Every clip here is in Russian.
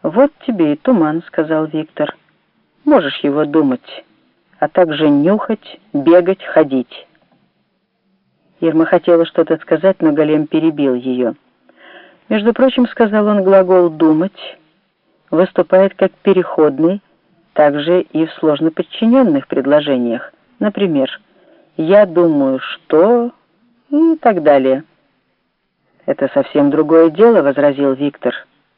«Вот тебе и туман», — сказал Виктор. «Можешь его думать, а также нюхать, бегать, ходить». Ирма хотела что-то сказать, но Голем перебил ее. «Между прочим, — сказал он, — глагол «думать» выступает как переходный также и в сложно подчиненных предложениях. Например, «я думаю, что...» и так далее. «Это совсем другое дело», — возразил Виктор.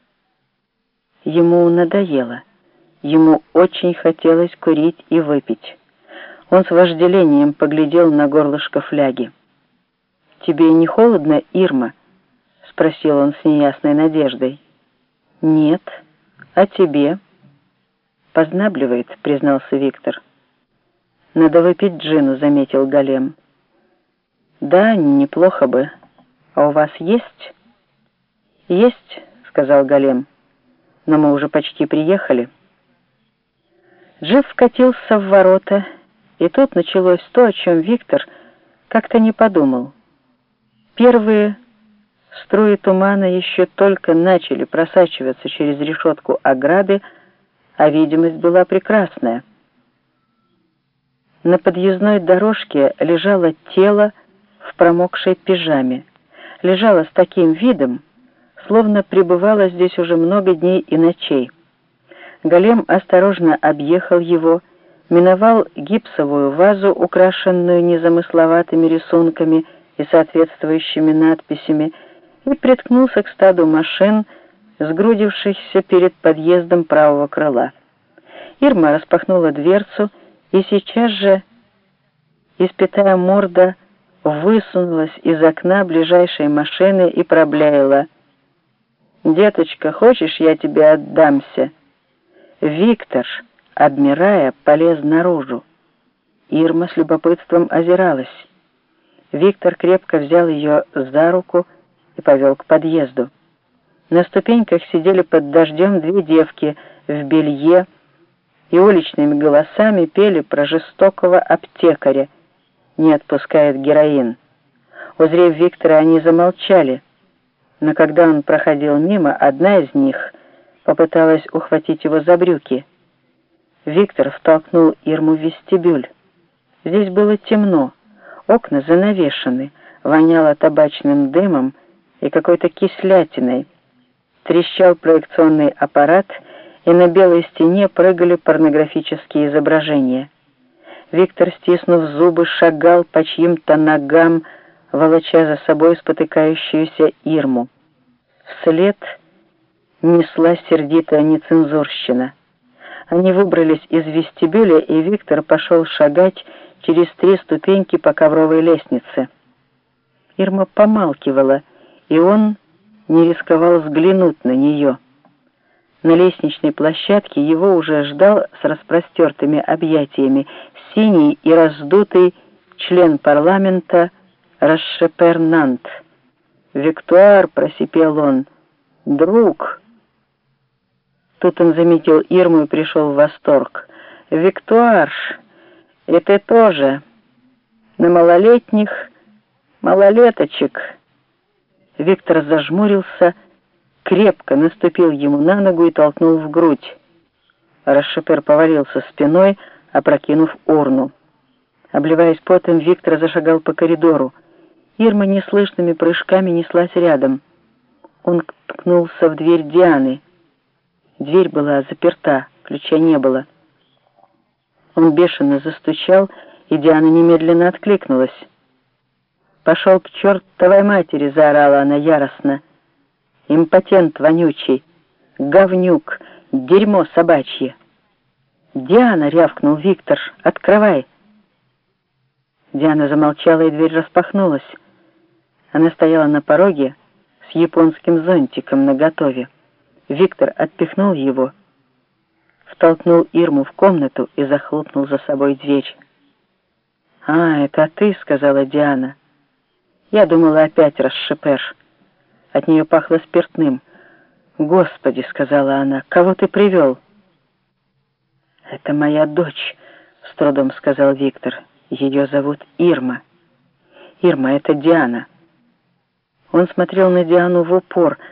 Ему надоело. Ему очень хотелось курить и выпить. Он с вожделением поглядел на горлышко фляги. «Тебе не холодно, Ирма?» — спросил он с неясной надеждой. «Нет. А тебе?» «Познабливает», — признался Виктор. «Надо выпить джину», — заметил Голем. «Да, неплохо бы. А у вас есть?» «Есть», — сказал Голем. «Но мы уже почти приехали». Джип вкатился в ворота, и тут началось то, о чем Виктор как-то не подумал. Первые струи тумана еще только начали просачиваться через решетку ограды, а видимость была прекрасная. На подъездной дорожке лежало тело в промокшей пижаме. Лежало с таким видом, словно пребывало здесь уже много дней и ночей. Голем осторожно объехал его, миновал гипсовую вазу, украшенную незамысловатыми рисунками и соответствующими надписями, и приткнулся к стаду машин, сгрудившихся перед подъездом правого крыла. Ирма распахнула дверцу, и сейчас же испятая морда высунулась из окна ближайшей машины и проблеяла: «Деточка, хочешь, я тебе отдамся?» Виктор, обмирая, полез наружу. Ирма с любопытством озиралась. Виктор крепко взял ее за руку и повел к подъезду. На ступеньках сидели под дождем две девки в белье и уличными голосами пели про жестокого аптекаря: «Не отпускает героин». Узрев Виктора, они замолчали, но когда он проходил мимо, одна из них попыталась ухватить его за брюки. Виктор втолкнул Ирму в вестибюль. Здесь было темно, окна занавешены, воняло табачным дымом и какой-то кислятиной. Трещал проекционный аппарат, и на белой стене прыгали порнографические изображения. Виктор, стиснув зубы, шагал по чьим-то ногам, волоча за собой спотыкающуюся Ирму. Вслед несла сердитая нецензурщина. Они выбрались из вестибюля, и Виктор пошел шагать через 3 ступеньки по ковровой лестнице. Ирма помалкивала, и он не рисковал взглянуть на нее. На лестничной площадке его уже ждал с распростертыми объятиями синий и раздутый член парламента Рашшепер Нант. «Виктуар!» — просипел он. «Друг!» Тут он заметил Ирму и пришел в восторг. «Виктуар! И ты тоже! На малолетних малолеточек!» Виктор зажмурился, крепко наступил ему на ногу и толкнул в грудь. Рашшепер повалился спиной, опрокинув урну. Обливаясь потом, Виктор зашагал по коридору. Ирма неслышными прыжками неслась рядом. Он ткнулся в дверь Дианы. Дверь была заперта, ключа не было. Он бешено застучал, и Диана немедленно откликнулась. «Пошел к чертовой матери!» — заорала она яростно. «Импотент вонючий! Говнюк! Дерьмо собачье!» «Диана!» — рявкнул Виктор. «Открывай!» Диана замолчала, и дверь распахнулась. Она стояла на пороге с японским зонтиком наготове. Виктор отпихнул его, втолкнул Ирму в комнату и захлопнул за собой дверь. «А, это ты», — сказала Диана. «Я думала, опять Рашшепер». От нее пахло спиртным. «Господи», — сказала она, — «кого ты привел?» «Это моя дочь», — с трудом сказал Виктор. «Ее зовут Ирма». «Ирма, это Диана». Он смотрел на Диану в упор,